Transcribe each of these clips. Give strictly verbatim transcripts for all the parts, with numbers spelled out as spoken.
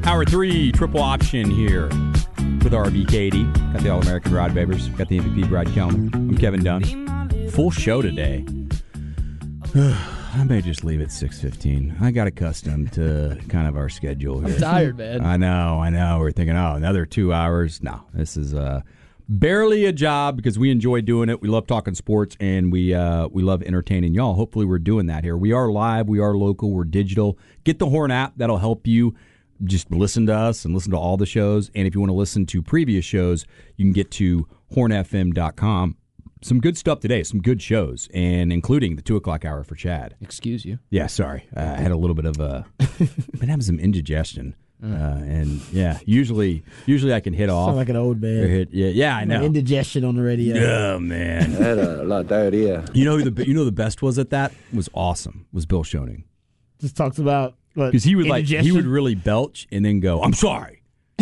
Hour three, triple option here with R B K D. Got the All-American Rod Babers. Got the M V P Brad Kellner. I'm Kevin Dunn. Full show today. I may just leave at six fifteen. I got accustomed to kind of our schedule here. I'm tired, man. I know, I know. We're thinking, oh, another two hours. No, this is uh, barely a job because we enjoy doing it. We love talking sports, and we uh, we love entertaining y'all. Hopefully we're doing that here. We are live. We are local. We're digital. Get the Horn app. That'll help you. Just listen to us and listen to all the shows. And if you want to listen to previous shows, you can get to horn f m dot com. Some good stuff today, some good shows, and including the two o'clock hour for Chad. Excuse you. Yeah, sorry. Uh, I had a little bit of a, been having some indigestion. Uh, and yeah, usually usually I can hit off. Sound like an old man. Hit, yeah, yeah, I know. Like indigestion on the radio. Oh, man. I had a lot of diarrhea. You know who the you know the best was at that? Was awesome. Was Bill Schoening. Just talks about because he would like he would really belch and then go, I'm sorry.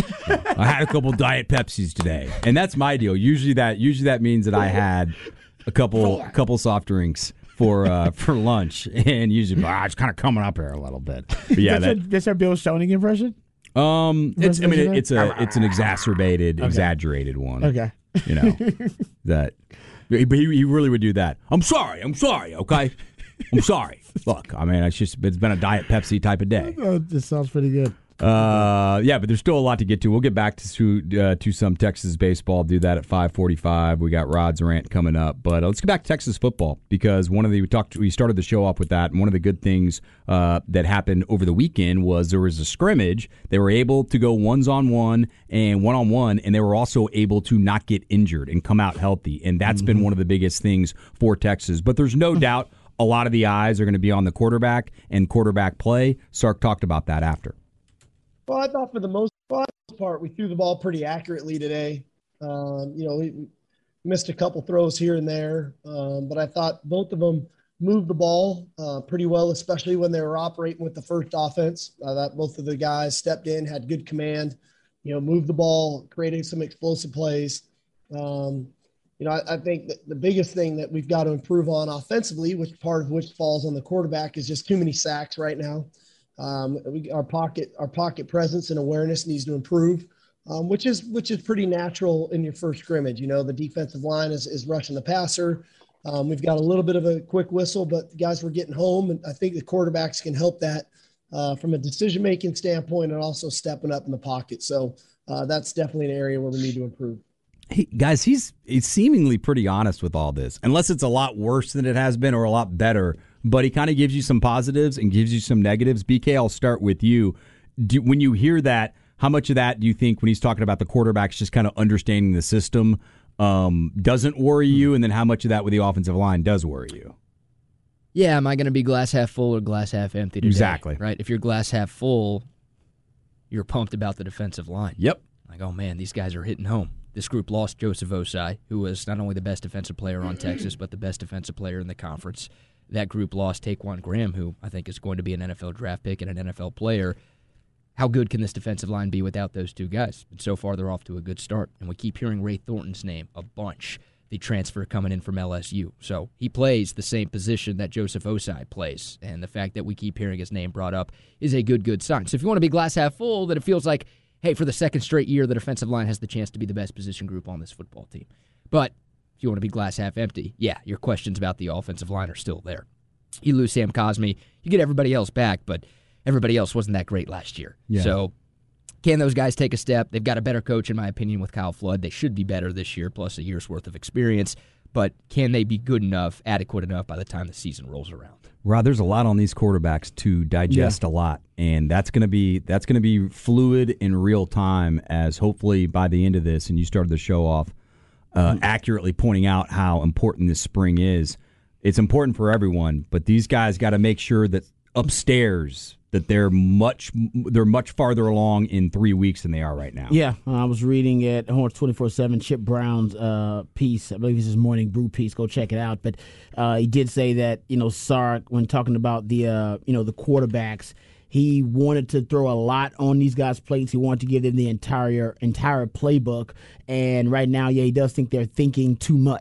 I had a couple Diet Pepsis today, and that's my deal. Usually that usually that means that I had a couple a couple soft drinks for uh, for lunch, and usually ah, it's kind of coming up here a little bit. But yeah, that's, that, a, that's our Bill Schoening impression. Um, it's I mean it, it's a it's an exacerbated, okay. exaggerated one. Okay, you know that, but he, he really would do that. I'm sorry. I'm sorry. Okay, I'm sorry. Look, I mean, it's just it's been a Diet Pepsi type of day. Oh, this sounds pretty good. Uh, yeah, but there's still a lot to get to. We'll get back to uh, to some Texas baseball. Do that at five forty-five. We got Rod's rant coming up, but uh, let's get back to Texas football because one of the we talked we started the show off with that, and one of the good things uh, that happened over the weekend was there was a scrimmage. They were able to go ones on one and one on one, and they were also able to not get injured and come out healthy, and that's mm-hmm. been one of the biggest things for Texas. But there's no doubt a lot of the eyes are going to be on the quarterback and quarterback play. Sark talked about that after. Well, I thought for the most part, we threw the ball pretty accurately today. Um, you know, we missed a couple throws here and there, um, but I thought both of them moved the ball uh, pretty well, especially when they were operating with the first offense. I thought both of the guys stepped in, had good command, you know, moved the ball, created some explosive plays. Um, you know, I, I think that the biggest thing that we've got to improve on offensively, which part of which falls on the quarterback, is just too many sacks right now. Um, we, our pocket, our pocket presence and awareness needs to improve, um, which is which is pretty natural in your first scrimmage. You know, the defensive line is is rushing the passer. Um, we've got a little bit of a quick whistle, but the guys were getting home, and I think the quarterbacks can help that uh, from a decision making standpoint and also stepping up in the pocket. So uh, that's definitely an area where we need to improve. Hey, guys, he's he's seemingly pretty honest with all this, unless it's a lot worse than it has been or a lot better. But he kind of gives you some positives and gives you some negatives. B K, I'll start with you. Do, when you hear that, how much of that do you think when he's talking about the quarterbacks just kind of understanding the system um, doesn't worry you? And then how much of that with the offensive line does worry you? Yeah, am I going to be glass half full or glass half empty today? Exactly. Right? If you're glass half full, you're pumped about the defensive line. Yep. Like, oh, man, these guys are hitting home. This group lost Joseph Osai, who was not only the best defensive player on Texas, but the best defensive player in the conference. That group lost Taquan Graham, who I think is going to be an N F L draft pick and an N F L player. How good can this defensive line be without those two guys? And so far, they're off to a good start. And we keep hearing Ray Thornton's name a bunch, the transfer coming in from L S U. So he plays the same position that Joseph Osai plays. And the fact that we keep hearing his name brought up is a good, good sign. So if you want to be glass half full, then it feels like, hey, for the second straight year, the defensive line has the chance to be the best position group on this football team. But if you want to be glass half empty, yeah, your questions about the offensive line are still there. You lose Sam Cosmi, you get everybody else back, but everybody else wasn't that great last year. Yeah. So can those guys take a step? They've got a better coach, in my opinion, with Kyle Flood. They should be better this year, plus a year's worth of experience. But can they be good enough, adequate enough by the time the season rolls around? Rod, there's a lot on these quarterbacks to digest yeah. a lot, and that's going to be that's going to be fluid in real time. As hopefully by the end of this, and you started the show off uh, mm-hmm. accurately pointing out how important this spring is. It's important for everyone, but these guys got to make sure that upstairs that they're much they're much farther along in three weeks than they are right now. Yeah, uh, I was reading at Horns twenty-four seven, Chip Brown's uh, piece. I believe it's his Morning Brew piece. Go check it out. But uh, he did say that, you know, Sark, when talking about the uh, you know the quarterbacks, he wanted to throw a lot on these guys' plates. He wanted to give them the entire entire playbook. And right now, yeah, he does think they're thinking too much.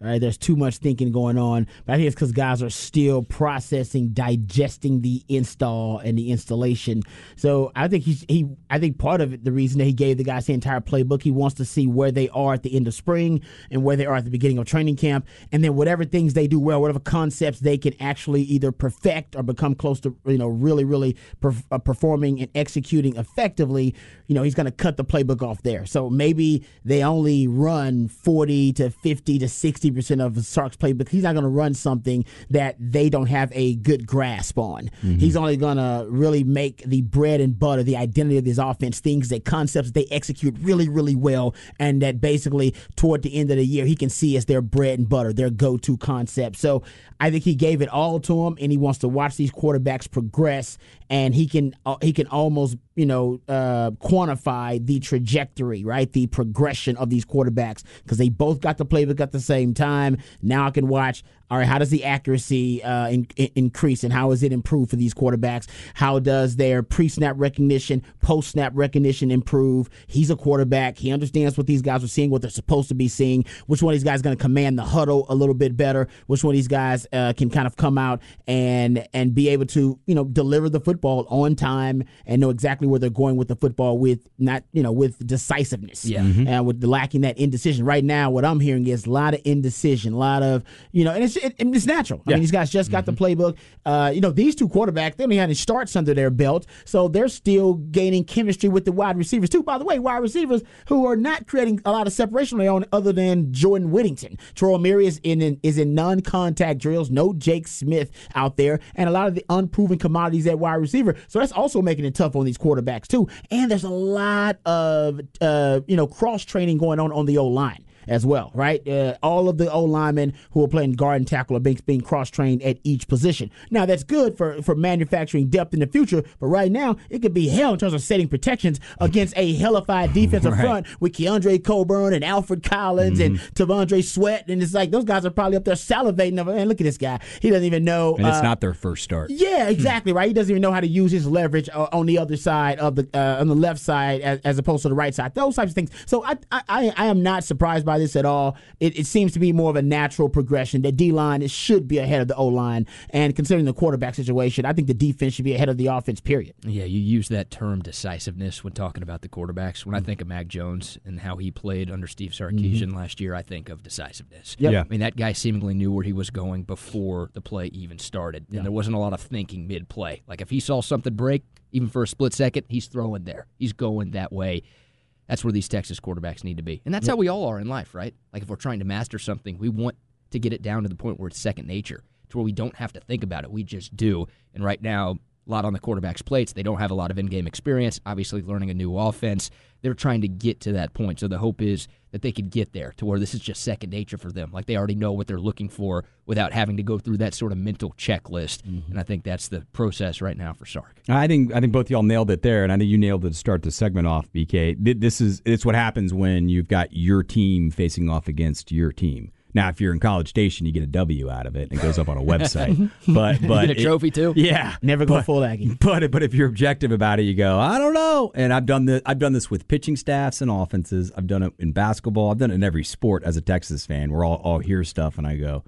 Right? There's too much thinking going on. But I think it's because guys are still processing, digesting the install and the installation. So I think he's he. I think part of it, the reason that he gave the guys the entire playbook, he wants to see where they are at the end of spring and where they are at the beginning of training camp, and then whatever things they do well, whatever concepts they can actually either perfect or become close to, you know, really, really per- uh, performing and executing effectively. You know, he's going to cut the playbook off there. So maybe they only run forty to fifty to sixty percent of Sark's playbook. He's not going to run something that they don't have a good grasp on. Mm-hmm. He's only going to really make the bread and butter, the identity of this offense, things that concepts they execute really, really well, and that basically toward the end of the year he can see as their bread and butter, their go-to concept. So I think he gave it all to him, and he wants to watch these quarterbacks progress, and he can uh, he can almost, you know, uh, quantify the trajectory, right, the progression of these quarterbacks, because they both got the playbook at the same time. Now I can watch, all right, how does the accuracy uh, in, in, increase, and how is it improved for these quarterbacks? How does their pre-snap recognition, post-snap recognition improve? He's a quarterback. He understands what these guys are seeing, what they're supposed to be seeing. Which one of these guys is going to command the huddle a little bit better? Which one of these guys uh, can kind of come out and and be able to, you know, deliver the football on time and know exactly where they're going with the football with not, you know, with decisiveness. Yeah. Mm-hmm. And with lacking that indecision. Right now, what I'm hearing is a lot of indecision, a lot of, you know, and it's it, it's natural. Yeah. I mean, these guys just got mm-hmm. the playbook. Uh, you know, these two quarterbacks, they don't have any starts under their belt, so they're still gaining chemistry with the wide receivers too. By the way, wide receivers who are not creating a lot of separation on their own, other than Jordan Whittington. Troy O'Meara is in, in is in non-contact drills. No Jake Smith out there, and a lot of the unproven commodities at wide receiver. So that's also making it tough on these quarterbacks too. And there's a lot of uh, you know cross training going on on the O-line as well, right? Uh, all of the O-linemen who are playing guard and tackle are being, being cross-trained at each position. Now, that's good for, for manufacturing depth in the future, but right now, it could be hell in terms of setting protections against a hellified defensive right. front with Keandre Coburn and Alfred Collins mm-hmm. and Tavondre Sweat, and it's like those guys are probably up there salivating over, man, look at this guy. He doesn't even know. And it's uh, not their first start. Yeah, exactly, right? He doesn't even know how to use his leverage uh, on the other side of the, uh, on the left side as, as opposed to the right side. Those types of things. So I, I, I am not surprised by this at all. It, it seems to be more of a natural progression. The D-line should be ahead of the O-line, and considering the quarterback situation, I think the defense should be ahead of the offense, period. Yeah, you use that term decisiveness when talking about the quarterbacks. When I think of Mac Jones and how he played under Steve Sarkisian mm-hmm. last year, I think of decisiveness. Yep. Yeah. I mean, that guy seemingly knew where he was going before the play even started, and yeah. there wasn't a lot of thinking mid-play. Like, if he saw something break, even for a split second, he's throwing there. He's going that way. That's where these Texas quarterbacks need to be. And that's yep. how we all are in life, right? Like, if we're trying to master something, we want to get it down to the point where it's second nature, to where we don't have to think about it. We just do. And right now, a lot on the quarterback's plates. They don't have a lot of in-game experience, obviously learning a new offense. They're trying to get to that point. So the hope is that they could get there to where this is just second nature for them. Like, they already know what they're looking for without having to go through that sort of mental checklist. Mm-hmm. And I think that's the process right now for Sark. I think I think both y'all nailed it there, and I think you nailed it to start the segment off, B K. This is it's what happens when you've got your team facing off against your team. Now, if you're in College Station, you get a W out of it, and it goes up on a website. but but you get a trophy it, too. Yeah, never go but, full Aggie. But but if you're objective about it, you go, I don't know. And I've done this. I've done this with pitching staffs and offenses. I've done it in basketball. I've done it in every sport. As a Texas fan, we're all all hear stuff, and I go,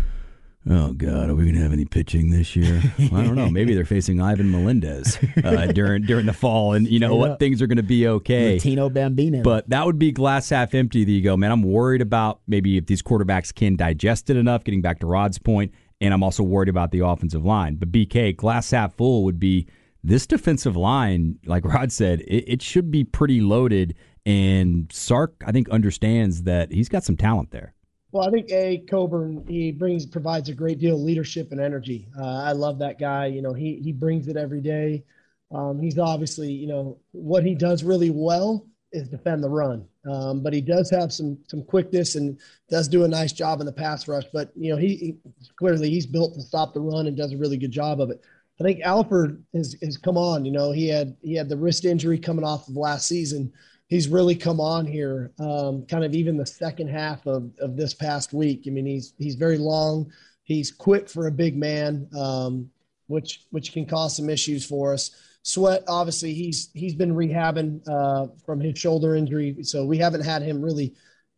oh God, are we gonna have any pitching this year? Well, I don't know. Maybe they're facing Ivan Melendez uh, during during the fall, and you know what? Up. Things are gonna be okay. Latino Bambino. But that would be glass half empty. That you go, man. I'm worried about maybe if these quarterbacks can digest it enough. Getting back to Rod's point, and I'm also worried about the offensive line. But B K, glass half full would be this defensive line. Like Rod said, it, it should be pretty loaded. And Sark, I think, understands that he's got some talent there. Well, I think A. Coburn, he brings provides a great deal of leadership and energy. Uh, I love that guy. You know, he he brings it every day. Um, he's obviously, you know, what he does really well is defend the run. Um, but he does have some some quickness and does do a nice job in the pass rush. But, you know, he, he clearly he's built to stop the run and does a really good job of it. I think Alford has, has come on. You know, he had he had the wrist injury coming off of last season. He's really come on here, um, kind of even the second half of, of this past week. I mean, he's he's very long. He's quick for a big man, um, which which can cause some issues for us. Sweat, obviously, he's he's been rehabbing uh, from his shoulder injury, so we haven't had him really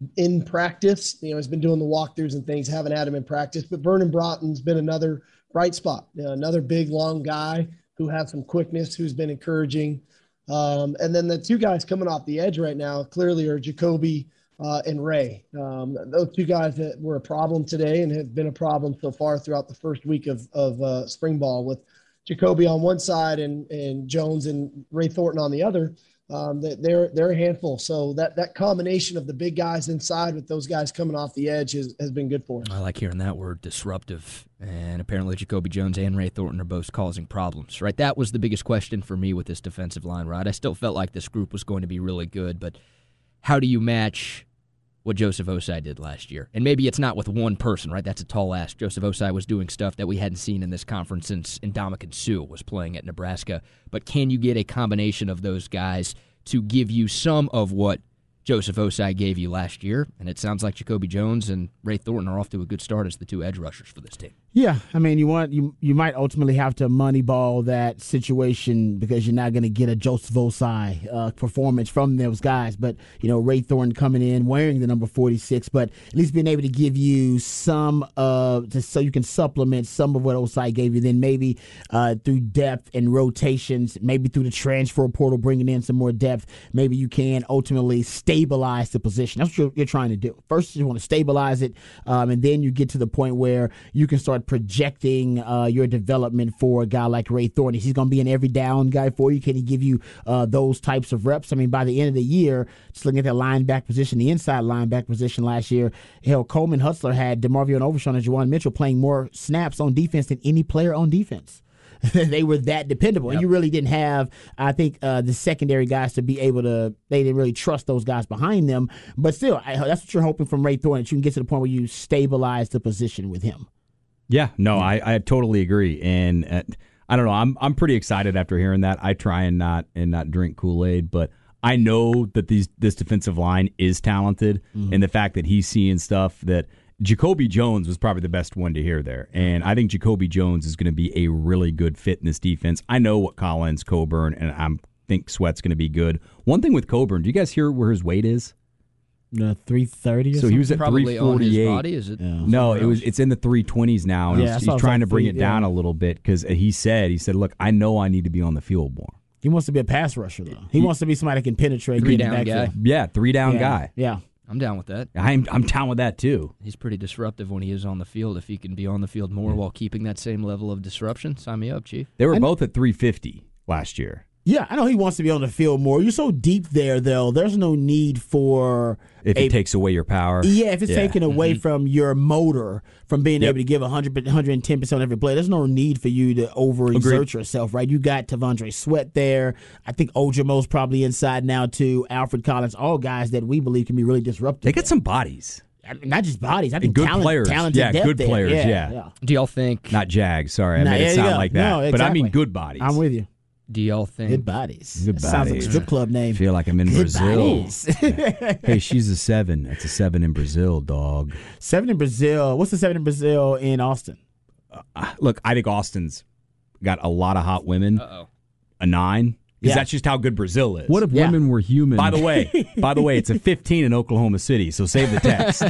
in practice. You know, he's been doing the walkthroughs and things, haven't had him in practice. But Vernon Broughton's been another bright spot, you know, another big, long guy who has some quickness, who's been encouraging. Um, and then the two guys coming off the edge right now clearly are Jacoby uh, and Ray. Um, those two guys that were a problem today and have been a problem so far throughout the first week of, of uh, spring ball, with Jacoby on one side and, and Jones and Ray Thornton on the other. Um, they're they're a handful. So that that combination of the big guys inside with those guys coming off the edge has, has been good for us. I like hearing that word, disruptive. And apparently Jacoby Jones and Ray Thornton are both causing problems, right? That was the biggest question for me with this defensive line, right? I still felt like this group was going to be really good, but how do you match what Joseph Osai did last year? And maybe it's not with one person, right? That's a tall ask. Joseph Osai was doing stuff that we hadn't seen in this conference since Ndamukong Suh was playing at Nebraska. But can you get a combination of those guys to give you some of what Joseph Osai gave you last year? And it sounds like Jacoby Jones and Ray Thornton are off to a good start as the two edge rushers for this team. Yeah, I mean, you want you you might ultimately have to moneyball that situation because you're not going to get a Joseph Osai uh, performance from those guys. But you know, Ray Thornton coming in wearing the number forty-six, but at least being able to give you some of, uh, so you can supplement some of what Osai gave you. Then maybe uh, through depth and rotations, maybe through the transfer portal, bringing in some more depth, maybe you can ultimately stabilize the position. That's what you're, you're trying to do. First, you want to stabilize it, um, and then you get to the point where you can start projecting uh, your development for a guy like Ray Thornton. He's going to be an every down guy for you. Can he give you uh, those types of reps? I mean, by the end of the year, just looking at the linebacker position, the inside linebacker position last year, hell, Coleman Hutzler had DeMarvion Overshawn and Juwan Mitchell playing more snaps on defense than any player on defense. They were that dependable. Yep. And you really didn't have, I think, uh, the secondary guys to be able to, they didn't really trust those guys behind them. But still, I, that's what you're hoping from Ray Thornton, that you can get to the point where you stabilize the position with him. Yeah, no, I, I totally agree, and uh, I don't know. I'm I'm pretty excited after hearing that. I try and not and not drink Kool-Aid, but I know that these this defensive line is talented, mm-hmm. and the fact that he's seeing stuff that Jacoby Jones was probably the best one to hear there, and I think Jacoby Jones is going to be a really good fit in this defense. I know what Collins, Coburn, and I think Sweat's going to be good. One thing with Coburn, do you guys hear where his weight is? Uh, three thirty. So he was at probably three forty-eight. On his body, is it? Yeah. No, it was. It's in the three twenties now. And yeah, he's, he's trying like to bring three, it down yeah. a little bit because he said, he said, look, I know I need to be on the field more. He wants to be a pass rusher, though. He, he wants to be somebody that can penetrate. Three down guy. Yeah, three down yeah. guy. Yeah. I'm down with that. I'm I'm down with that too. He's pretty disruptive when he is on the field. If he can be on the field more yeah. while keeping that same level of disruption, sign me up, Chief. They were and, both at three fifty last year. Yeah, I know he wants to be on the field more. You're so deep there, though. There's no need for if a, it takes away your power. Yeah, if it's yeah. taken away mm-hmm. from your motor, from being yep. able to give one hundred, one hundred ten percent on every play. There's no need for you to overexert Agreed. yourself, right? You got Tavondre Sweat there. I think Ojamo's probably inside now too. Alfred Collins, all guys that we believe can be really disruptive. They got some bodies. I mean, not just bodies. I think good talent, players. talented Yeah, depth good there. players. Yeah, Yeah. yeah. Do y'all think? Not Jags. Sorry, I Nah, made it yeah, sound yeah. like that. No, But I exactly. mean good bodies. I'm with you. Do y'all think? Good bodies. Good That sounds like a bodies. strip club name. I feel like I'm in Good Brazil. bodies. Hey, she's a seven. That's a seven in Brazil, dog. Seven in Brazil. What's the seven in Brazil in Austin? Uh, look, I think Austin's got a lot of hot women. Uh-oh. A nine. Because Yeah. that's just how good Brazil is. What if Yeah. women were human? By the way, by the way, it's a fifteen in Oklahoma City, so save the text.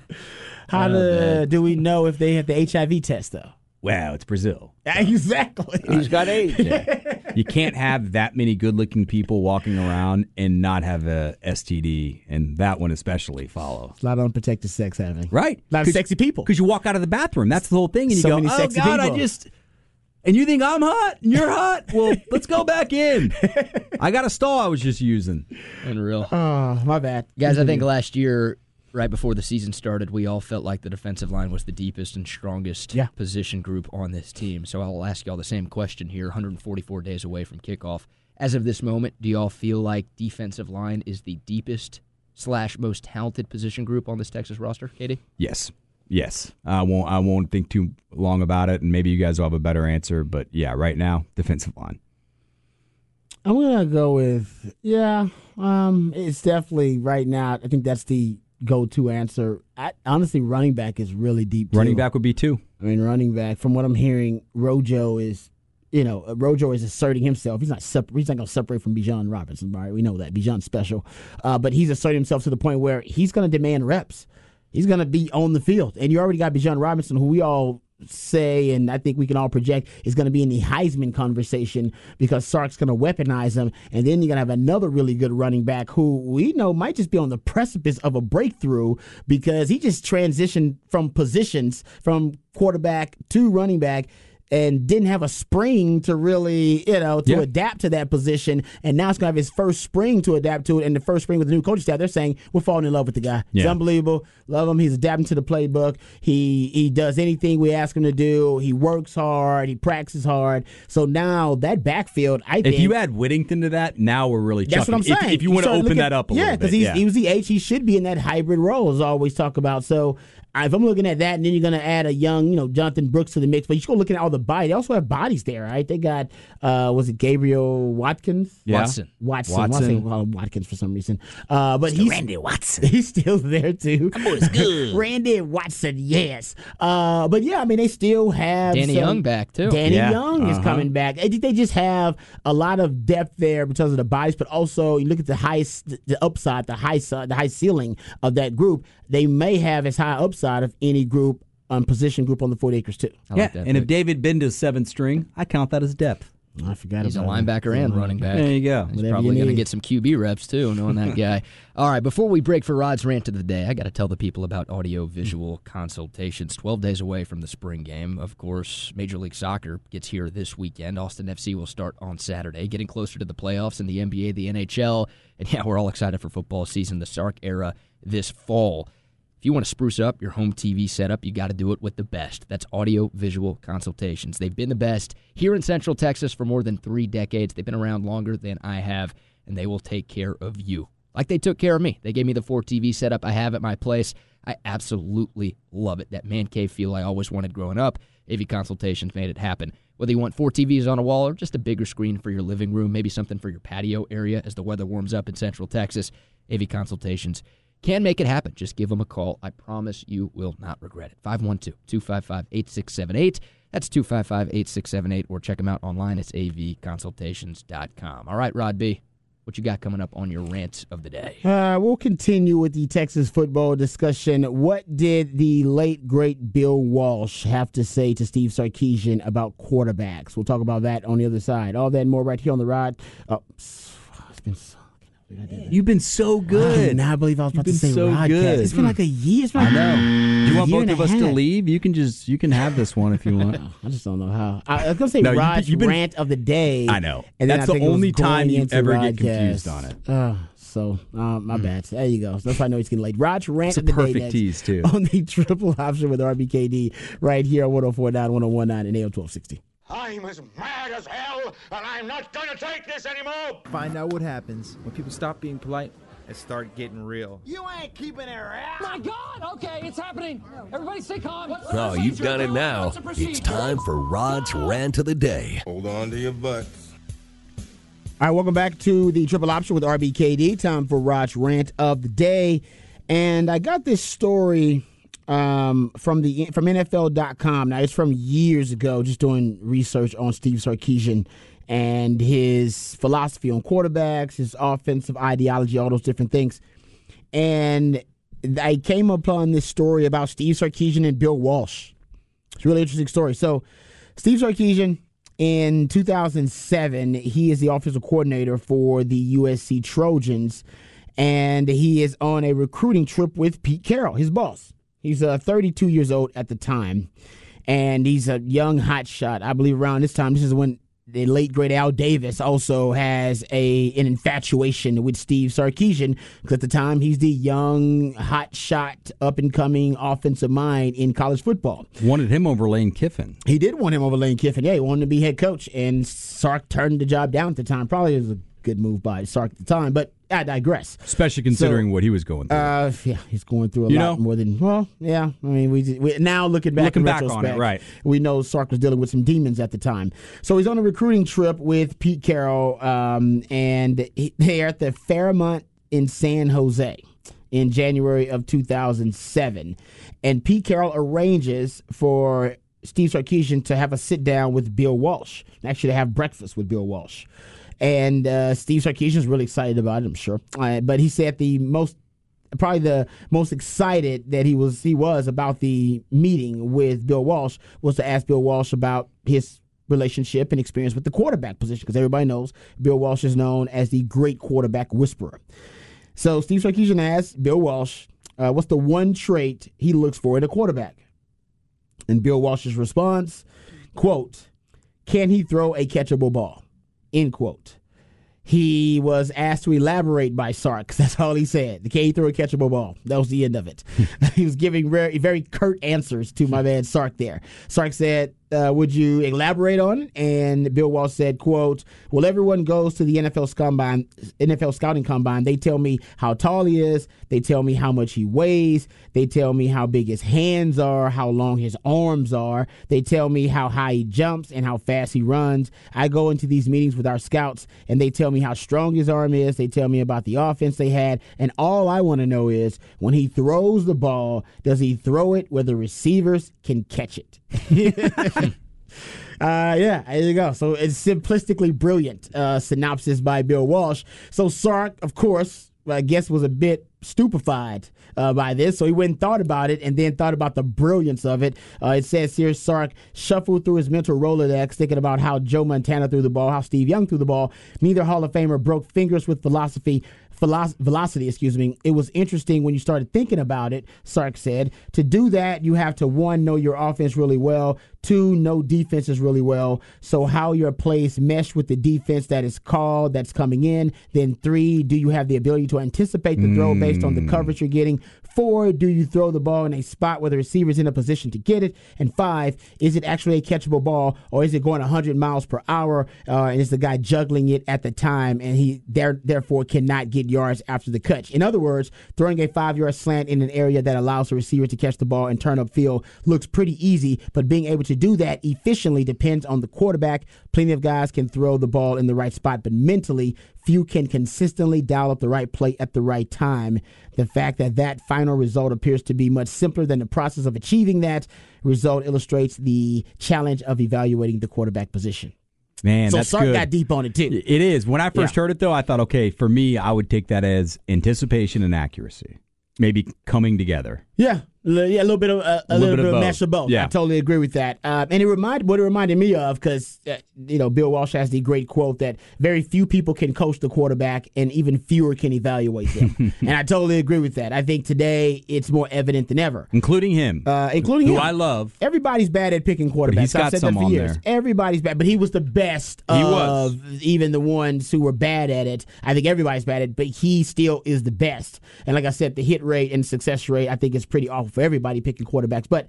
How Oh, to, do we know if they have the H I V test, though? Wow, it's Brazil. Exactly. He's got AIDS. You can't have that many good-looking people walking around and not have a S T D, and that one especially follow. A lot of unprotected sex happening. Right. A lot of sexy people. Because you walk out of the bathroom. That's the whole thing. And you So go, many oh, sexy God, I people." just... And you think I'm hot and you're hot? Well, let's go back in. I got a stall I was just using. Unreal. Oh, my bad. Guys, I think last year, right before the season started, we all felt like the defensive line was the deepest and strongest Yeah. position group on this team. So I'll ask y'all the same question here, one hundred forty-four days away from kickoff. As of this moment, do y'all feel like defensive line is the deepest slash most talented position group on this Texas roster, Katie? Yes. Yes. I won't I won't think too long about it, and maybe you guys will have a better answer. But, yeah, right now, defensive line. I'm going to go with, yeah, um, it's definitely right now, I think that's the go-to answer. I, honestly, running back is really deep, too. Running back would be two. I mean, running back, from what I'm hearing, Rojo is you know, Rojo is asserting himself. He's not separ- he's not going to separate from Bijan Robinson, right? We know that. Bijan's special. Uh, but he's asserting himself to the point where he's going to demand reps. He's going to be on the field. And you already got Bijan Robinson, who we all say, and I think we can all project, is going to be in the Heisman conversation because Sark's going to weaponize him. And then you're going to have another really good running back who we know might just be on the precipice of a breakthrough because he just transitioned from positions from quarterback to running back and didn't have a spring to really, you know, to yeah. adapt to that position. And now it's going to have his first spring to adapt to it. And the first spring with the new coaching staff, they're saying, we're falling in love with the guy. Yeah. He's unbelievable. Love him. He's adapting to the playbook. He he does anything we ask him to do. He works hard. He practices hard. So now that backfield, I think. If you add Whittington to that, now we're really That's chucking. what I'm saying. If, if you want to open that up a yeah, little bit. He's, Yeah, because he was the H. He should be in that hybrid role, as I always talk about. So if I'm looking at that, and then you're going to add a young, you know, Jonathan Brooks to the mix, but you should go looking at all the bodies. They also have bodies there, right? They got, uh, was it Gabriel Watkins? Yeah. Watson. Watson. Watson. I call him Watkins for some reason. Uh, but he's Randy Watson. He's still there too. That boy's good. Randy Watson, yes. Uh, but yeah, I mean, they still have Danny some, Young back, too. Danny Yeah. Young is Uh-huh. coming back. I think they just have a lot of depth there because of the bodies, but also you look at the highest, the upside, the high side, the high ceiling of that group. They may have as high upside of any group, um, position group on the forty acres too. I yeah. like that and if pick. David Binda's seventh string, I count that as depth. I forgot He's a about him. linebacker and running back. There you go. He's Whatever probably you going to need. get some Q B reps, too, knowing that guy. All right, before we break for Rod's Rant of the Day, I got to tell the people about audio-visual consultations. twelve days away from the spring game. Of course, Major League Soccer gets here this weekend. Austin F C will start on Saturday, getting closer to the playoffs in the N B A, the N H L. And, yeah, we're all excited for football season, the Sark era this fall. If you want to spruce up your home T V setup, you got to do it with the best. That's Audio Visual Consultations. They've been the best here in Central Texas for more than three decades. They've been around longer than I have, and they will take care of you. Like they took care of me. They gave me the four T V setup I have at my place. I absolutely love it. That man cave feel I always wanted growing up. A V Consultations made it happen. Whether you want four T Vs on a wall or just a bigger screen for your living room, maybe something for your patio area as the weather warms up in Central Texas, A V Consultations can make it happen. Just give them a call. I promise you will not regret it. five one two, two five five, eight six seven eight. That's two five five, eight six seven eight. Or check them out online. It's a v consultations dot com. All right, Rod B., what you got coming up on your rant of the day? Uh, we'll continue with the Texas football discussion. What did the late, great Bill Walsh have to say to Steve Sarkisian about quarterbacks? We'll talk about that on the other side. All that and more right here on the Rod. Oh, it's been so You've been so I good. cannot believe I was You've about to been say so Rodcast. good. It's been like a year. It's been like I know. Do you want year both and of a us to half. leave? You can just you can have this one if you want. I just don't know how. I, I was going to say No, you- Rod's you've been- rant of the day. I know. And then That's I the think it was only going time you into ever get Rodcast. confused on it. Uh, so, uh, my bad. There you go. So that's why I know it's getting late. Rod's rant It's a of the day perfect next tease, too. on the triple option with R B K D right here on one oh four point nine, one oh one point nine, and A M twelve sixty. I'm as mad as hell, and I'm not gonna take this anymore! Find out what happens when people stop being polite and start getting real. You ain't keeping it around! My God! Okay, it's happening. Everybody stay calm. What's Oh, the you've procedure? got it now. What's the procedure? It's time for Rod's Rant of the Day. Hold on to your butts. All right, welcome back to the triple option with R B K D. Time for Rod's rant of the day. And I got this story um, from the from N F L dot com. Now, it's from years ago, just doing research on Steve Sarkisian and his philosophy on quarterbacks, his offensive ideology, all those different things. And I came upon this story about Steve Sarkisian and Bill Walsh. It's a really interesting story. So, Steve Sarkisian, in two thousand seven, he is the offensive coordinator for the U S C Trojans, and he is on a recruiting trip with Pete Carroll, his boss. He's uh, thirty-two years old at the time, and he's a young hotshot. I believe around this time, this is when the late, great Al Davis also has a an infatuation with Steve Sarkisian, because at the time, he's the young, hotshot, up-and-coming offensive mind in college football. Wanted him over Lane Kiffin. He did want him over Lane Kiffin. Yeah, he wanted to be head coach, and Sark turned the job down at the time. Probably was a good move by Sark at the time, but I digress. Especially considering So, what he was going through. Uh, yeah, he's going through a You lot know? more than, well, yeah. I mean, we, we now looking back Looking in back on retrospect, it, right. we know Sark was dealing with some demons at the time. So he's on a recruiting trip with Pete Carroll, um, and he, they're at the Fairmont in San Jose in January of two thousand seven. And Pete Carroll arranges for Steve Sarkisian to have a sit down with Bill Walsh, actually to have breakfast with Bill Walsh. And uh, Steve Sarkisian is really excited about it, I'm sure. Uh, but he said the most, probably the most excited that he was he was about the meeting with Bill Walsh was to ask Bill Walsh about his relationship and experience with the quarterback position, because everybody knows Bill Walsh is known as the great quarterback whisperer. So Steve Sarkisian asked Bill Walsh, uh, what's the one trait he looks for in a quarterback? And Bill Walsh's response, quote, can he throw a catchable ball? End quote. He was asked to elaborate by Sark. That's all he said. Can he throw a catchable ball? That was the end of it. He was giving very, very curt answers to my man Sark there. Sark said, uh, would you elaborate on it? And Bill Walsh said, quote, well, everyone goes to the N F L combine, N F L scouting combine. They tell me how tall he is. They tell me how much he weighs. They tell me how big his hands are, how long his arms are. They tell me how high he jumps and how fast he runs. I go into these meetings with our scouts, and they tell me how strong his arm is. They tell me about the offense they had. And all I want to know is, when he throws the ball, does he throw it where the receivers can catch it? Uh, yeah, there you go. So it's simplistically brilliant uh, synopsis by Bill Walsh. So Sark, of course, I guess was a bit stupefied uh, by this, so he went and thought about it and then thought about the brilliance of it. Uh, it says here, Sark shuffled through his mental Rolodex, thinking about how Joe Montana threw the ball, how Steve Young threw the ball. Neither Hall of Famer broke fingers with philosophy. Velocity, excuse me. It was interesting when you started thinking about it, Sark said. To do that, you have to, one, know your offense really well, two, know defenses really well, so how your plays mesh with the defense that is called, that's coming in. Then three, do you have the ability to anticipate the throw based on the coverage you're getting? Four, do you throw the ball in a spot where the receiver's in a position to get it? And five, is it actually a catchable ball, or is it going one hundred miles per hour, uh, and is the guy juggling it at the time, and he there, therefore cannot get yards after the catch? In other words, throwing a five-yard slant in an area that allows the receiver to catch the ball and turn upfield looks pretty easy, but being able to do that efficiently depends on the quarterback. Plenty of guys can throw the ball in the right spot, but mentally, few can consistently dial up the right play at the right time. The fact that that final result appears to be much simpler than the process of achieving that result illustrates the challenge of evaluating the quarterback position. Man, so that's Sark good. got deep on it, too. It is. When I first Yeah. heard it, though, I thought, okay, for me, I would take that as anticipation and accuracy, maybe coming together. Yeah. Yeah, a little bit of uh, a, A little, little bit bit of of both. mesh of both. Yeah. I totally agree with that. Uh, and it remind what it reminded me of, because uh, you know Bill Walsh has the great quote that very few people can coach the quarterback, and even fewer can evaluate them. And I totally agree with that. I think today it's more evident than ever, Including him. uh, including who him. I love. Everybody's bad at picking quarterbacks. he's got I've said some that for on years. there. Everybody's bad, but he was the best He of was. even the ones who were bad at it. I think everybody's bad at it, but he still is the best. And like I said, the hit rate and success rate, I think, is pretty awful for everybody picking quarterbacks. But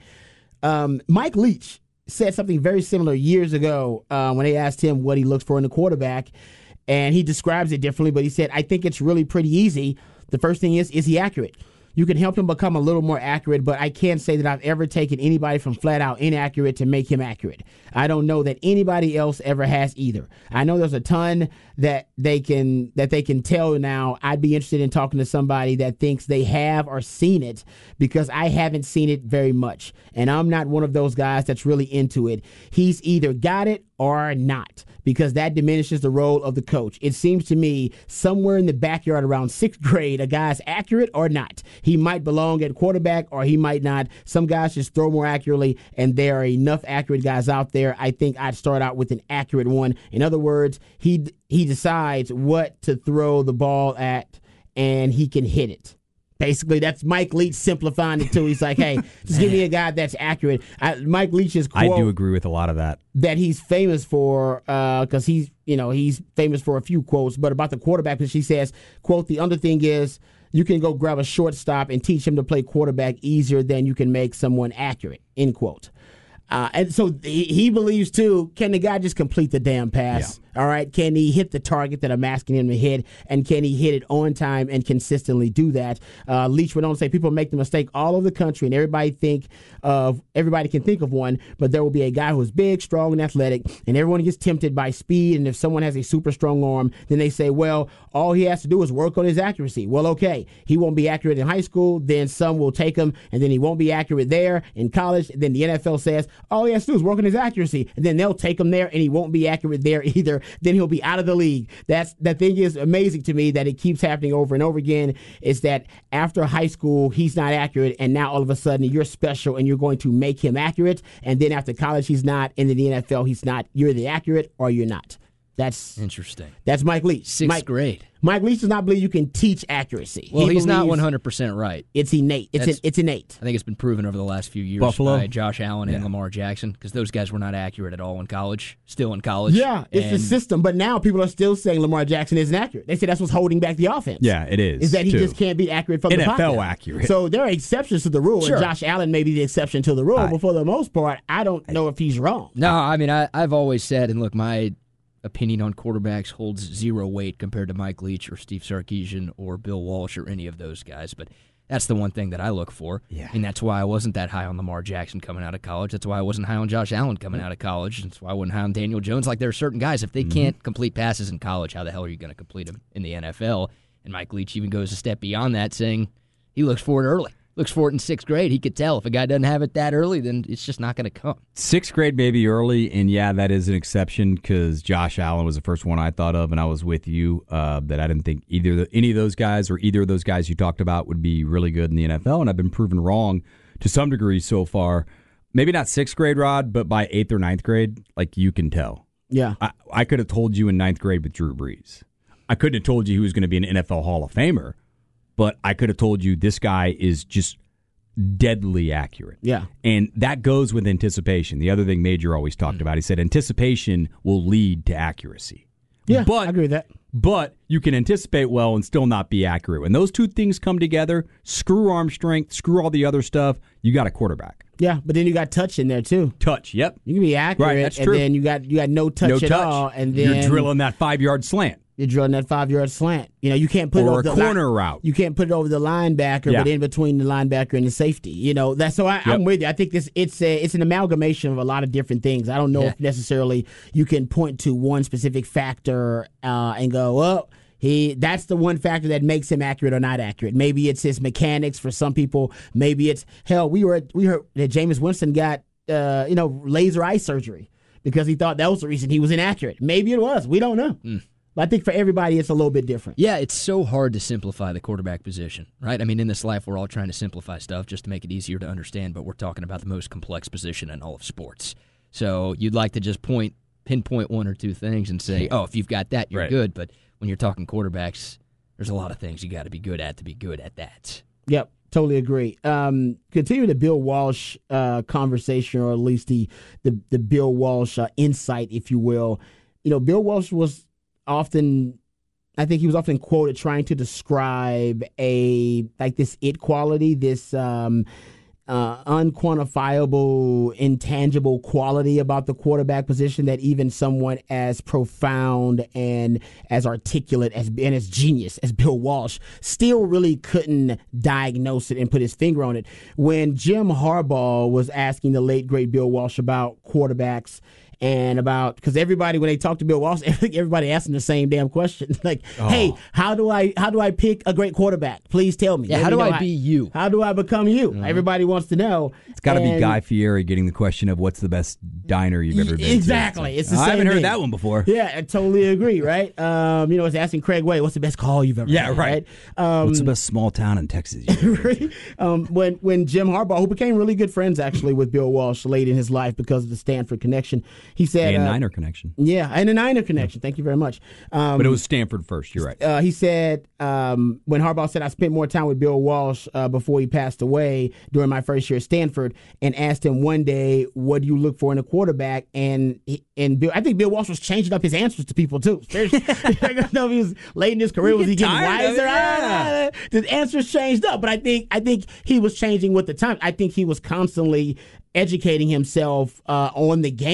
um, Mike Leach said something very similar years ago uh, when they asked him what he looks for in a quarterback, and he describes it differently, but he said, I think it's really pretty easy. The first thing is, is he accurate? You can help him become a little more accurate, but I can't say that I've ever taken anybody from flat out inaccurate to make him accurate. I don't know that anybody else ever has either. I know there's a ton that they can that they can tell now. I'd be interested in talking to somebody that thinks they have or seen it, because I haven't seen it very much. And I'm not one of those guys that's really into it. He's either got it or not, because that diminishes the role of the coach. It seems to me somewhere in the backyard around sixth grade, a guy's accurate or not. He might belong at quarterback or he might not. Some guys just throw more accurately, and there are enough accurate guys out there. I think I'd start out with an accurate one. In other words, he he decides what to throw the ball at, and he can hit it. Basically, that's Mike Leach simplifying it too. He's like, hey, just give me a guy that's accurate. I, Mike Leach's quote I do agree with a lot of that. that he's famous for, because uh, he's, you know, he's famous for a few quotes, but about the quarterback, because she says, quote, the other thing is you can go grab a shortstop and teach him to play quarterback easier than you can make someone accurate, end quote. Uh, and so he, he believes, too, can the guy just complete the damn pass? Yeah. All right, can he hit the target that I'm asking him to hit, and can he hit it on time and consistently do that? Uh, Leach went on to say people make the mistake all over the country, and everybody think of everybody can think of one, but there will be a guy who's big, strong, and athletic, and everyone gets tempted by speed. And if someone has a super strong arm, then they say, well, all he has to do is work on his accuracy. Well, okay, he won't be accurate in high school, then some will take him, and then he won't be accurate there in college. Then the N F L says all he has to do is work on his accuracy, and then they'll take him there, and he won't be accurate there either. Then he'll be out of the league. That's the thing is amazing to me that it keeps happening over and over again, is that after high school he's not accurate, and now all of a sudden you're special and you're going to make him accurate, and then after college he's not, and in the N F L he's not. You're either accurate or you're not. That's interesting. That's Mike Leach. Sixth Mike, grade. Mike Leach does not believe you can teach accuracy. Well, he he's not believes one hundred percent right. It's innate. It's an, it's innate. I think it's been proven over the last few years Buffalo. by Josh Allen and Yeah. Lamar Jackson, because those guys were not accurate at all in college, still in college. Yeah, it's the And system. But now people are still saying Lamar Jackson isn't accurate. They say that's what's holding back the offense. Yeah, it is. Is that he too. just can't be accurate from N F L the pocket. accurate. So there are exceptions to the rule, Sure. and Josh Allen may be the exception to the rule, I- but for the most part, I don't know if he's wrong. No, I mean, I, I've always said, and look, my opinion on quarterbacks holds zero weight compared to Mike Leach or Steve Sarkisian or Bill Walsh or any of those guys, but that's the one thing that I look for. Yeah. And that's why I wasn't that high on Lamar Jackson coming out of college. That's why I wasn't high on Josh Allen coming out of college. That's why I wasn't high on Daniel Jones. Like, there are certain guys, if they Mm-hmm. can't complete passes in college, how the hell are you going to complete them in the N F L? And Mike Leach even goes a step beyond that, saying he looks for it early. Looks for it in sixth grade. He could tell if a guy doesn't have it that early, then it's just not going to come. Sixth grade maybe early, and yeah, that is an exception because Josh Allen was the first one I thought of, and I was with you uh, that I didn't think either the, any of those guys or either of those guys you talked about would be really good in the N F L, and I've been proven wrong to some degree so far. Maybe not sixth grade, Rod, but by eighth or ninth grade, like you can tell. Yeah. I, I could have told you in ninth grade with Drew Brees. I couldn't have told you he was going to be an N F L Hall of Famer, but I could have told you this guy is just deadly accurate. Yeah. And that goes with anticipation. The other thing Major always talked mm. about, he said anticipation will lead to accuracy. Yeah, but, I agree with that. But you can anticipate well and still not be accurate. When those two things come together, screw arm strength, screw all the other stuff, you got a quarterback. Yeah, but then you got touch in there too. Touch, yep. You can be accurate, right, that's and true. then you got you got no touch no at touch. all, and then you're drilling that five yard slant. You're drilling that five yard slant. You know, you can't put Or it over a the corner li- route. You can't put it over the linebacker, Yeah. but in between the linebacker and the safety. You know, that's so I, Yep. I'm with you. I think this it's a it's an amalgamation of a lot of different things. I don't know Yeah. if necessarily you can point to one specific factor uh, and go, well, he that's the one factor that makes him accurate or not accurate. Maybe it's his mechanics for some people. Maybe it's hell. We were we heard that Jameis Winston got uh, you know laser eye surgery because he thought that was the reason he was inaccurate. Maybe it was. We don't know. Mm. But I think for everybody, it's a little bit different. Yeah, it's so hard to simplify the quarterback position, right? I mean, in this life, we're all trying to simplify stuff just to make it easier to understand, but we're talking about the most complex position in all of sports. So you'd like to just point, pinpoint one or two things and say, oh, if you've got that, you're Right. good. But when you're talking quarterbacks, there's a lot of things you got to be good at to be good at that. Yep, totally agree. Um, continue the Bill Walsh uh, conversation, or at least the the, the Bill Walsh uh, insight, if you will. You know, Bill Walsh was often, I think he was often quoted trying to describe a like this it quality, this um, uh, unquantifiable, intangible quality about the quarterback position that even someone as profound and as articulate as and as genius as Bill Walsh still really couldn't diagnose it and put his finger on it. When Jim Harbaugh was asking the late great Bill Walsh about quarterbacks, and about, because everybody, when they talk to Bill Walsh, everybody asks him the same damn question. Like, Oh. hey, how do I how do I pick a great quarterback? Please tell me. Yeah, Let how me do know I be you? How do I become you? Everybody wants to know. It's got to be And- Guy Fieri getting the question of what's the best diner you've ever been to. Exactly. It's the I same haven't heard thing. that one before. Yeah, I totally agree, right? Um, you know, it's asking Craig Way, what's the best call you've ever Yeah, had, right. Um, What's the best small town in Texas you've ever been to? um, when when Jim Harbaugh, who became really good friends actually with Bill Walsh late in his life because of the Stanford connection, he said, And uh, Niner connection. yeah, and a Niner connection. Thank you very much. Um, But it was Stanford first, you're right. Uh, he said um, when Harbaugh said I spent more time with Bill Walsh uh, before he passed away during my first year at Stanford, and asked him one day, "What do you look for in a quarterback?" And he, and Bill, I think Bill Walsh was changing up his answers to people too. I don't know if he was late in his career, was he getting tired of wiser? it, yeah. The answers changed up, but I think I think he was changing with the time. I think he was constantly educating himself uh, on the game and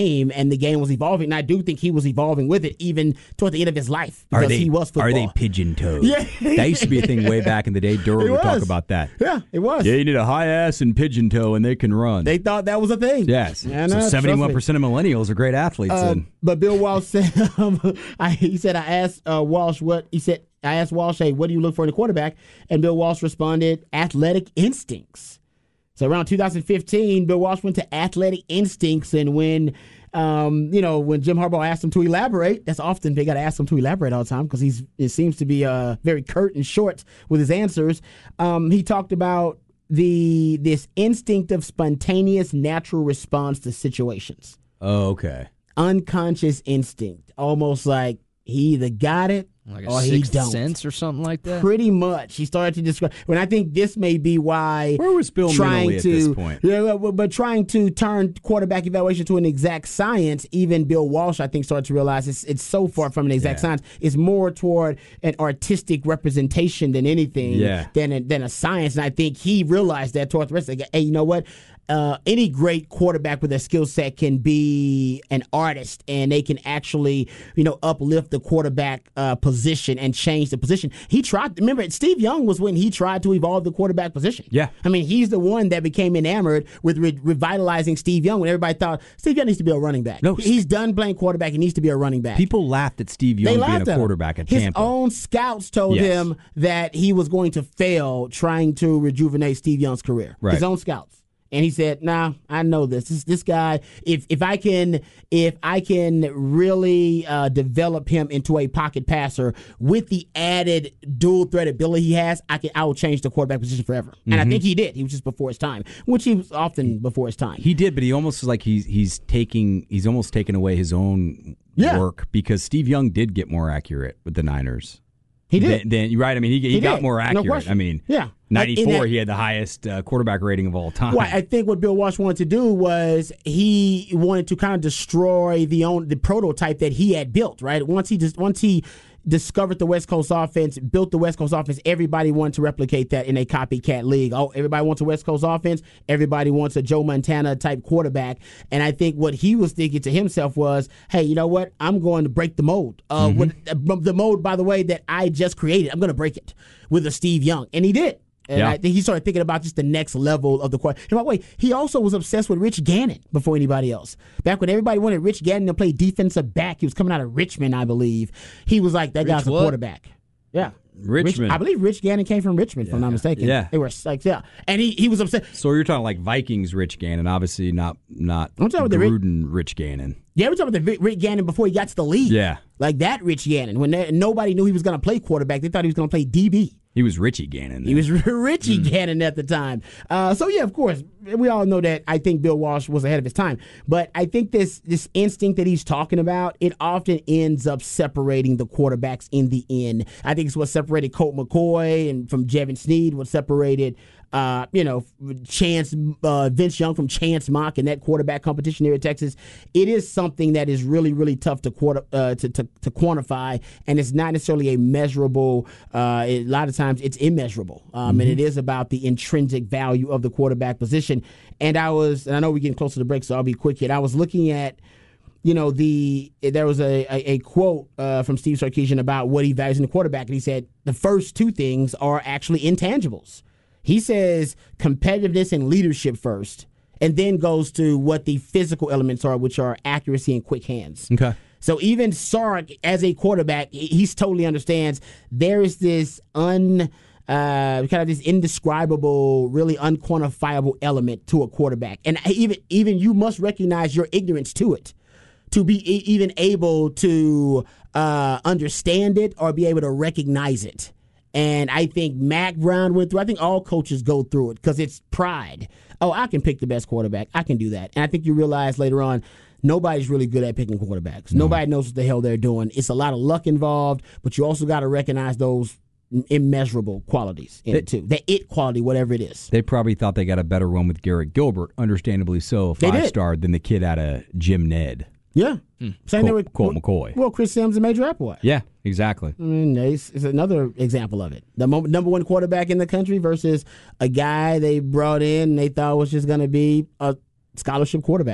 and the game was evolving. And I do think he was evolving with it, even toward the end of his life, because are they, he was football. Are they pigeon-toed? Yeah. That used to be a thing way back in the day. Durham It would talk was. about that. Yeah, it was. Yeah, you need a high ass and pigeon toe, and they can run. They thought that was a thing. Yes. And, so uh, seventy-one percent of millennials are great athletes. Uh, and but Bill Walsh said, um, I, he said, I asked uh, Walsh what, he said, I asked Walsh, hey, what do you look for in a quarterback? And Bill Walsh responded, athletic instincts. So around two thousand fifteen, Bill Walsh went to athletic instincts, and when, um, you know, when Jim Harbaugh asked him to elaborate, that's often they got to ask him to elaborate all the time because he's it seems to be uh, very curt and short with his answers. Um, he talked about the this instinct of spontaneous, natural response to situations. Oh, okay. Unconscious instinct, almost like he either got it Like a or he sixth don't. sense or something like that? Pretty much. He started to describe. When I think this may be why. Where was Bill trying mentally at to, this point? Yeah, but, but trying to turn quarterback evaluation to an exact science, even Bill Walsh, I think, started to realize it's it's so far from an exact Yeah. science. It's more toward an artistic representation than anything, Yeah. than a, than a science. And I think he realized that toward the rest of the hey, you know what? Uh, any great quarterback with a skill set can be an artist, and they can actually, you know, uplift the quarterback uh, position and change the position. He tried. Remember, Steve Young was when he tried to evolve the quarterback position. Yeah. I mean, he's the one that became enamored with re- revitalizing Steve Young when everybody thought Steve Young needs to be a running back. No, he's done playing quarterback. He needs to be a running back. People laughed at Steve Young They being laughed a at him. quarterback at His Tampa. own scouts told Yes. him that he was going to fail trying to rejuvenate Steve Young's career. Right. His own scouts. And he said, "Nah, I know this. This this guy. If if I can if I can really uh, develop him into a pocket passer with the added dual threat ability he has, I can I will change the quarterback position forever." And I think he did. He was just before his time, which he was often before his time. He did, but he almost is like he's he's taking he's almost taken away his own Yeah. work because Steve Young did get more accurate with the Niners. He did. Then, then you're right. I mean, he, he, He got did. more No accurate. question. I mean, Yeah. ninety-four, Like in that- he had the highest uh, quarterback rating of all time. Well, I think what Bill Walsh wanted to do was he wanted to kind of destroy the own the prototype that he had built. Right. Once he just once he discovered the West Coast offense, built the West Coast offense, everybody wanted to replicate that in a copycat league. Oh, everybody wants a West Coast offense. Everybody wants a Joe Montana type quarterback. And I think what he was thinking to himself was, hey, you know what? I'm going to break the mold. Uh, Mm-hmm. with, the mold, by the way, that I just created. I'm going to break it with a Steve Young. And he did. And Yeah. I think he started thinking about just the next level of the quarter. And by the way, he also was obsessed with Rich Gannon before anybody else. Back when everybody wanted Rich Gannon to play defensive back, he was coming out of Richmond, I believe. He was like, that Rich guy's a what? quarterback. Yeah. Richmond. Rich, I believe Rich Gannon came from Richmond, if I'm not mistaken. Yeah. They were like, yeah. And he, he was upset. So you're talking like Vikings Rich Gannon, obviously not not I'm talking about the Rick- Gruden Rich Gannon. Yeah, we're talking about the Rick- Rick Gannon before he got to the league. Yeah. Like that Rich Gannon. When they, nobody knew he was going to play quarterback, they thought he was going to play D B. He was Richie Gannon. He was Richie Mm. Gannon at the time. Uh, so yeah, of course, we all know that. I think Bill Walsh was ahead of his time, but I think this this instinct that he's talking about, it often ends up separating the quarterbacks in the end. I think it's what separated Colt McCoy and from Jevin Sneed. What separated, uh, you know, Chance uh, Vince Young from Chance Mock in that quarterback competition here at Texas. It is something that is really really tough to quarter uh, to, to to quantify, and it's not necessarily a measurable. Uh, a lot of times. It's immeasurable, um, Mm-hmm. and it is about the intrinsic value of the quarterback position. And I was, and I know we're getting close to the break, so I'll be quick here. I was looking at, you know, the there was a a, a quote uh, from Steve Sarkisian about what he values in the quarterback, and he said the first two things are actually intangibles. He says competitiveness and leadership first, and then goes to what the physical elements are, which are accuracy and quick hands. Okay. So even Sark, as a quarterback, he he's totally understands there is this un, uh, kind of this indescribable, really unquantifiable element to a quarterback, and even even you must recognize your ignorance to it, to be e- even able to uh, understand it or be able to recognize it. And I think Mac Brown went through. I think all coaches go through it because it's pride. Oh, I can pick the best quarterback. I can do that. And I think you realize later on, nobody's really good at picking quarterbacks. No. Nobody knows what the hell they're doing. It's a lot of luck involved, but you also got to recognize those immeasurable qualities in They- it too. The it quality, whatever it is. They probably thought they got a better run with Garrett Gilbert, understandably so, They did. five star than the kid out of Jim Ned. Yeah. Same Colt- thing with Colt McCoy. Well, Chris Sims and Major Applewhite. Yeah, exactly. I mean, it's, it's another example of it. The mo- number one quarterback in the country versus a guy they brought in and they thought was just going to be a scholarship quarterback.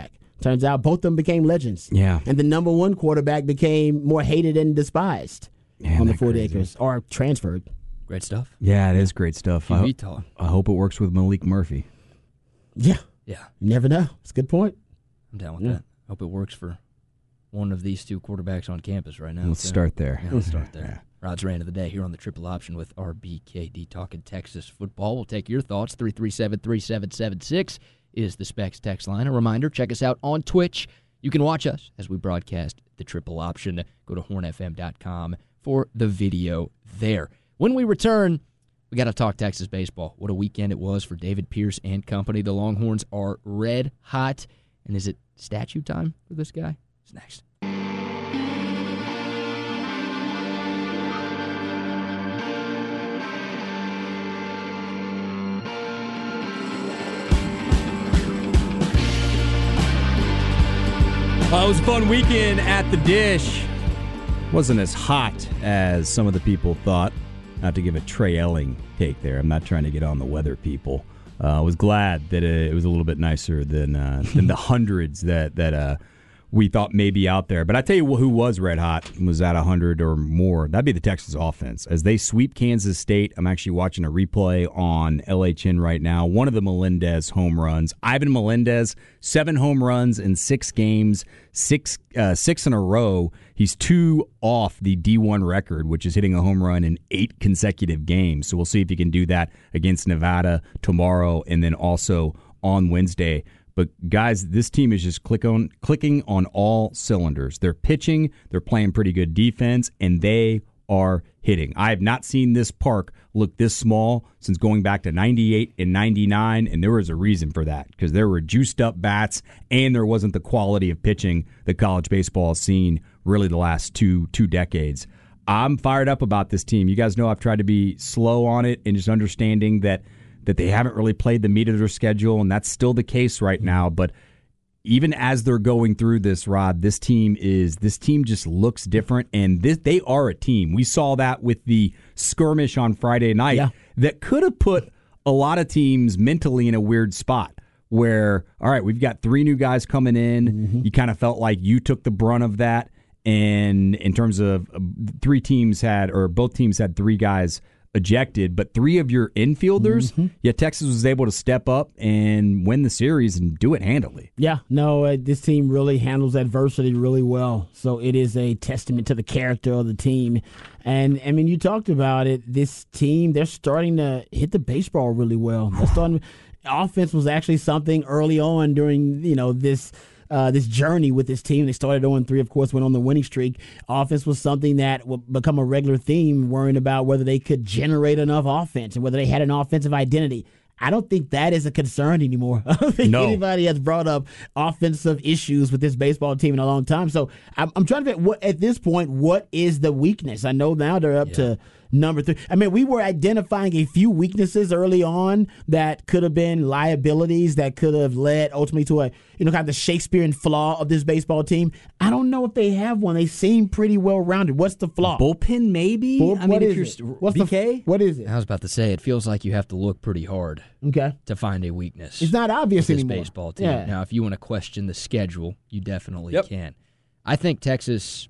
Turns out both of them became legends. Yeah. And the number one quarterback became more hated and despised Man, on the that forty crazy. acres or transferred. Great stuff. Yeah, it is great stuff. I, Q B ho- talk. I hope it works with Malik Murphy. Yeah. Yeah, You never know. It's a good point. I'm down with Yeah. that. Hope it works for one of these two quarterbacks on campus right now. Let's too. start there. Yeah, let's start there. Rod's Rant of the Day here on the Triple Option with R B K D talking Texas football. We'll take your thoughts. three three seven, three seven seven six is the Specs text line. A reminder, check us out on Twitch. You can watch us as we broadcast the Triple Option. Go to horn f m dot com for the video there. When we return, we got to talk Texas baseball. What a weekend it was for David Pierce and company. The Longhorns are red hot. And is it statue time for this guy? It's next. Well, it was a fun weekend at the Dish. Wasn't as hot as some of the people thought. Not to give a Trey Elling take there. I'm not trying to get on the weather people. I uh, was glad that it was a little bit nicer than uh, than the hundreds that that uh, we thought may be out there. But I tell you who was red hot and was at one hundred or more. That'd be the Texas offense. As they sweep Kansas State, I'm actually watching a replay on L H N right now. One of the Melendez home runs. Ivan Melendez, seven home runs in six games, six uh, six in a row. He's two off the D one record, which is hitting a home run in eight consecutive games. So we'll see if he can do that against Nevada tomorrow and then also on Wednesday. But, guys, this team is just click on, clicking on all cylinders. They're pitching, they're playing pretty good defense, and they are hitting. I have not seen this park look this small since going back to ninety-eight and ninety-nine, and there was a reason for that because there were juiced-up bats, and there wasn't the quality of pitching that college baseball has seen really the last two two decades. I'm fired up about this team. You guys know I've tried to be slow on it and just understanding that that they haven't really played the meat of their schedule, and that's still the case right now. But even as they're going through this, Rod, this team is this team just looks different, and this, they are a team. We saw that with the skirmish on Friday night yeah. that could have put a lot of teams mentally in a weird spot where, all right, we've got three new guys coming in. Mm-hmm. You kind of felt like you took the brunt of that, and in terms of uh, three teams had, or both teams had three guys ejected, but three of your infielders, mm-hmm. yet Texas was able to step up and win the series and do it handily. Yeah, no, uh, this team really handles adversity really well. So it is a testament to the character of the team. And, I mean, you talked about it. This team, they're starting to hit the baseball really well. They're starting, offense was actually something early on during, you know, this Uh, this journey with this team. They started oh and three, of course, went on the winning streak. Offense was something that would become a regular theme, worrying about whether they could generate enough offense and whether they had an offensive identity. I don't think that is a concern anymore. I don't think no. anybody has brought up offensive issues with this baseball team in a long time. So I'm, I'm trying to figure what at this point, what is the weakness? I know now they're up yeah. to number three. I mean, we were identifying a few weaknesses early on that could have been liabilities that could have led ultimately to a, you know, kind of the Shakespearean flaw of this baseball team. I don't know if they have one. They seem pretty well rounded. What's the flaw? Bullpen, maybe? Bull, I mean, what if is you're it? st- What's B K? The, what is it? I was about to say, it feels like you have to look pretty hard okay. to find a weakness. It's not obvious with this anymore. Baseball team. Yeah. Now, if you want to question the schedule, you definitely yep. can. I think Texas,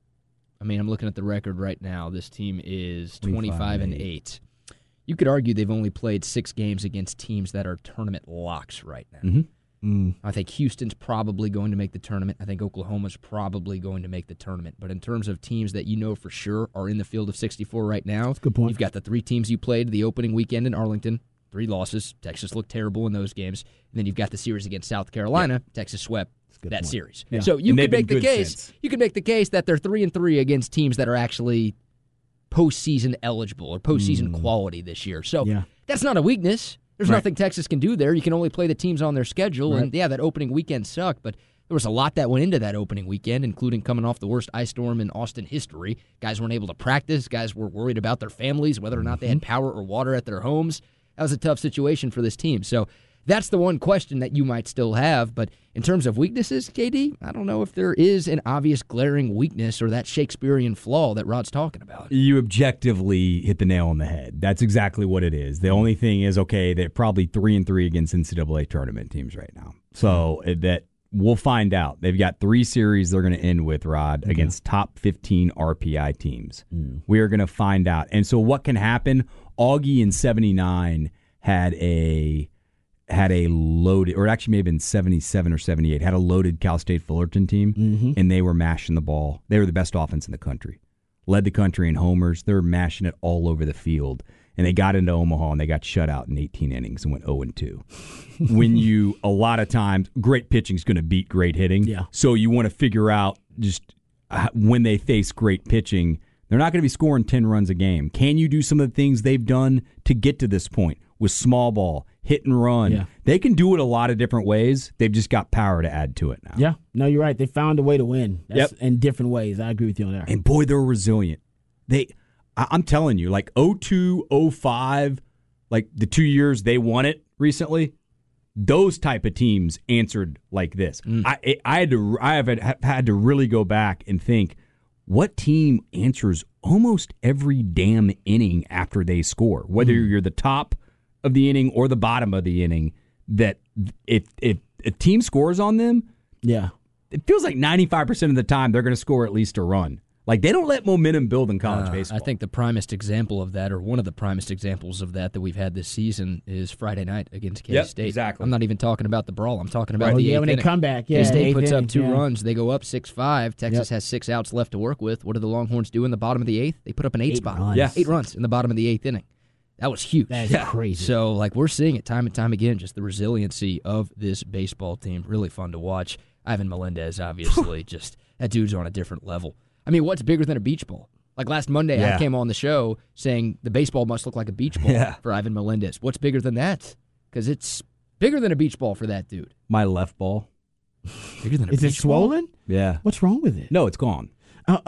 I mean, I'm looking at the record right now. This team is twenty-five and eight. You could argue they've only played six games against teams that are tournament locks right now. Mm-hmm. Mm. I think Houston's probably going to make the tournament. I think Oklahoma's probably going to make the tournament. But in terms of teams that you know for sure are in the field of sixty-four right now, That's a good point. You've got the three teams you played the opening weekend in Arlington, three losses. Texas looked terrible in those games. And then you've got the series against South Carolina. Yeah. Texas swept that point. series. Yeah. So you and could make the good case. since. You could make the case that they're three and three against teams that are actually postseason eligible or postseason mm. quality this year. So yeah. that's not a weakness. There's right. nothing Texas can do there. You can only play the teams on their schedule. Right. And, yeah, that opening weekend sucked, but there was a lot that went into that opening weekend, including coming off the worst ice storm in Austin history. Guys weren't able to practice. Guys were worried about their families, whether or not they had power or water at their homes. That was a tough situation for this team. So that's the one question that you might still have. But in terms of weaknesses, K D, I don't know if there is an obvious glaring weakness or that Shakespearean flaw that Rod's talking about. You objectively hit the nail on the head. That's exactly what it is. The only thing is, okay, they're probably three and three against N C double A tournament teams right now. So mm-hmm. that we'll find out. They've got three series they're going to end with, Rod, mm-hmm. against top fifteen R P I teams. Mm. We are going to find out. And so what can happen? Augie in seventy-nine had a had a loaded, or it actually may have been seventy-seven or seventy-eight, had a loaded Cal State Fullerton team, mm-hmm. and they were mashing the ball. They were the best offense in the country. Led the country in homers. They were mashing it all over the field. And they got into Omaha, and they got shut out in eighteen innings and went oh and two. When you, a lot of times, great pitching is going to beat great hitting. Yeah. So you want to figure out just uh, when they face great pitching, they're not going to be scoring ten runs a game. Can you do some of the things they've done to get to this point with small ball, hit and run? Yeah. They can do it a lot of different ways. They've just got power to add to it now. Yeah. No, you're right. They found a way to win. That's yep. in different ways. I agree with you on that. And boy, they're resilient. They, I, I'm telling you, like oh two, oh five, like the two years they won it recently, those type of teams answered like this. Mm. I, I had to, I have had to really go back and think, what team answers almost every damn inning after they score? Whether mm. you're the top of the inning or the bottom of the inning, that if if a team scores on them, yeah, it feels like ninety-five percent of the time they're going to score at least a run. Like, they don't let momentum build in college uh, baseball. I think the primest example of that, or one of the primest examples of that that we've had this season, is Friday night against K-State. Yep, exactly. I'm not even talking about the brawl. I'm talking about right. the oh, yeah, eighth when inning. they come back. Yeah, K-State puts inning, up two yeah. runs. They go up six five. Texas yep. has six outs left to work with. What do the Longhorns do in the bottom of the eighth? They put up an eight, eight spot. Runs. Yeah. Eight runs in the bottom of the eighth inning. That was huge. That is yeah. crazy. So, like, we're seeing it time and time again, just the resiliency of this baseball team. Really fun to watch. Ivan Melendez, obviously, just that dude's on a different level. I mean, what's bigger than a beach ball? Like last Monday, yeah. I came on the show saying the baseball must look like a beach ball yeah. for Ivan Melendez. What's bigger than that? Because it's bigger than a beach ball for that dude. My left ball. Bigger than a Is beach it swollen? Ball? Yeah. What's wrong with it? No, it's gone. Oh.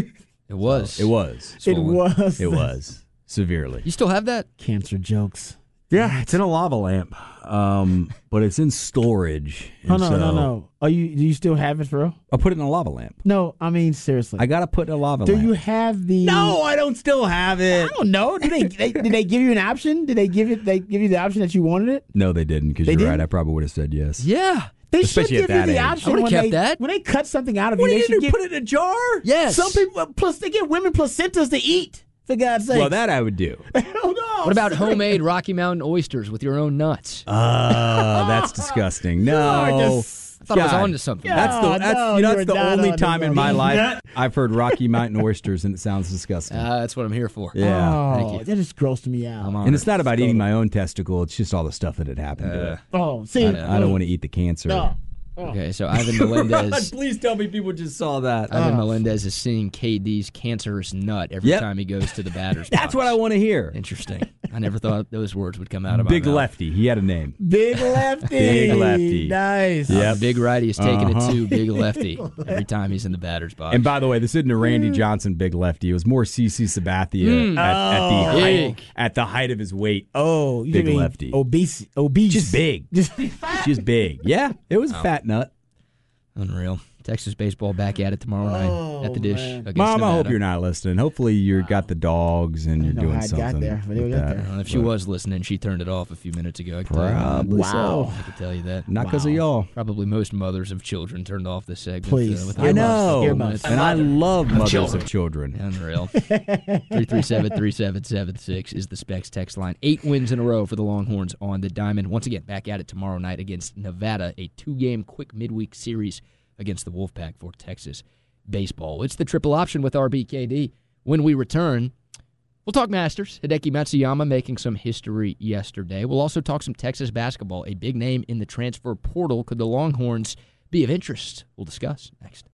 It was. It was. It was. It was. Severely. You still have that? Cancer jokes. Yeah, it's in a lava lamp, um, but it's in storage. Oh, no, so no, no. Are you, do you still have it, for real? I'll put it in a lava lamp. No, I mean, seriously. I got to put it in a lava do lamp. you have the... No, I don't still have it. I don't know. Did they, they did they give you an option? Did they give it? They give you the option that you wanted it? No, they didn't, because you're didn't? right. I probably would have said yes. Yeah. They Especially should give at you that the age. option I would've when kept they, that. when they cut something out of What you. are They you should going to give, put it in a jar? Yes. Some people, plus they give women placentas to eat, for God's sake. Well, that I would do. oh, no. What about homemade Rocky Mountain oysters with your own nuts? Oh, that's disgusting. No. You're just- I thought I was God. on to something. Yeah. That's the Oh, that's, no, you know, you're that's the not only on time to in my something. life I've heard Rocky Mountain oysters and it sounds disgusting. Uh, that's what I'm here for. Yeah. Oh, Thank you. that just grossed me out. I'm on And it. it's not about eating my own testicle. It's just all the stuff that had happened to Uh, it. Oh, see, I, I don't want to eat the cancer. No. Okay, so Ivan Melendez. Please tell me people just saw that. Ivan Oh. Melendez is seeing K D's cancerous nut every Yep. time he goes to the batter's That's box. what I want to hear. Interesting. I never thought those words would come out of my Big mouth. lefty. He had a name. Big lefty. Big lefty. Nice. Uh, Yep. Big righty is taking Uh-huh. it to big lefty every time he's in the batter's box. And by the way, this isn't a Randy Johnson big lefty. It was more C C Sabathia Mm. at, at the Oh. height Big. at the height of his weight. Oh, you Big mean lefty. Obese. Obese. Just big. Just Just big. Yeah, it was a fat nut. Unreal. Texas baseball back at it tomorrow night Oh, at the Dish man. against Mom, I hope Nevada. you're not listening. Hopefully you got the dogs and I you're don't know doing how it something. got there, but it with got that. there. Well, if she But was listening, she turned it off a few minutes ago. I can tell you that. Probably Wow. so. I can tell you that. Not because Wow. of y'all. Probably most mothers of children turned off this segment. Please. Uh, with I earmuffs. know. Earmuffs. And I love mothers children. of children. Unreal. three three seven, three seven seven six is the Specs text line. Eight wins in a row for the Longhorns on the diamond. Once again, back at it tomorrow night against Nevada, a two-game quick midweek series against the Wolfpack for Texas baseball. It's the triple option with R B K D. When we return, we'll talk Masters. Hideki Matsuyama making some history yesterday. We'll also talk some Texas basketball, a big name in the transfer portal. Could the Longhorns be of interest? We'll discuss next.